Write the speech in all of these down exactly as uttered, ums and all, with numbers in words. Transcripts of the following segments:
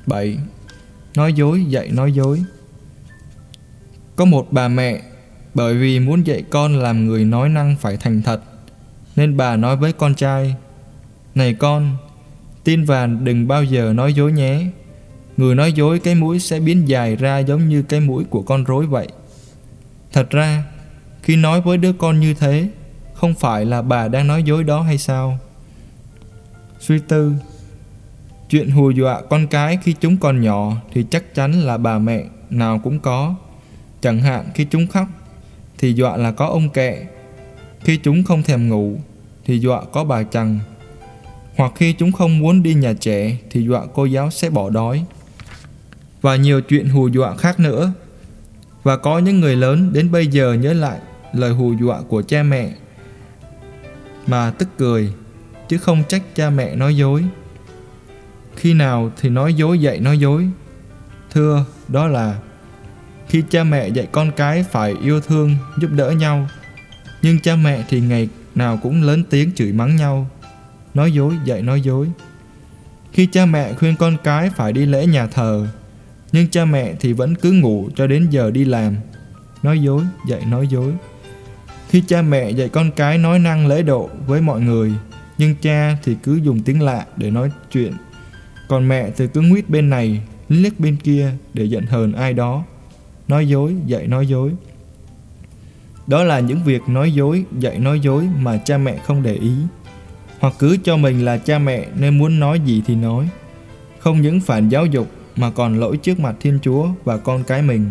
bảy. Nói dối dạy nói dối. Có một bà mẹ, bởi vì muốn dạy con làm người nói năng phải thành thật, nên bà nói với con trai: "Này con, tin và đừng bao giờ nói dối nhé. Người nói dối cái mũi sẽ biến dài ra giống như cái mũi của con rối vậy." Thật ra, khi nói với đứa con như thế, không phải là bà đang nói dối đó hay sao? Suy tư. Chuyện hù dọa con cái khi chúng còn nhỏ thì chắc chắn là bà mẹ nào cũng có. Chẳng hạn khi chúng khóc thì dọa là có ông kẹ, khi chúng không thèm ngủ thì dọa có bà chằn, hoặc khi chúng không muốn đi nhà trẻ thì dọa cô giáo sẽ bỏ đói, và nhiều chuyện hù dọa khác nữa. Và có những người lớn đến bây giờ nhớ lại lời hù dọa của cha mẹ mà tức cười, chứ không trách cha mẹ nói dối. Khi nào thì nói dối dạy nói dối? Thưa, đó là khi cha mẹ dạy con cái phải yêu thương, giúp đỡ nhau, nhưng cha mẹ thì ngày nào cũng lớn tiếng chửi mắng nhau. Nói dối dạy nói dối. Khi cha mẹ khuyên con cái phải đi lễ nhà thờ, nhưng cha mẹ thì vẫn cứ ngủ cho đến giờ đi làm. Nói dối dạy nói dối. Khi cha mẹ dạy con cái nói năng lễ độ với mọi người, nhưng cha thì cứ dùng tiếng lạ để nói chuyện, còn mẹ thì cứ nguýt bên này liếc bên kia để giận hờn ai đó. Nói dối dạy nói dối. Đó là những việc nói dối dạy nói dối mà cha mẹ không để ý, hoặc cứ cho mình là cha mẹ nên muốn nói gì thì nói. Không những phản giáo dục mà còn lỗi trước mặt Thiên Chúa và con cái mình.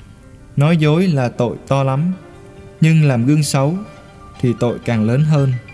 Nói dối là tội to lắm, nhưng làm gương xấu thì tội càng lớn hơn.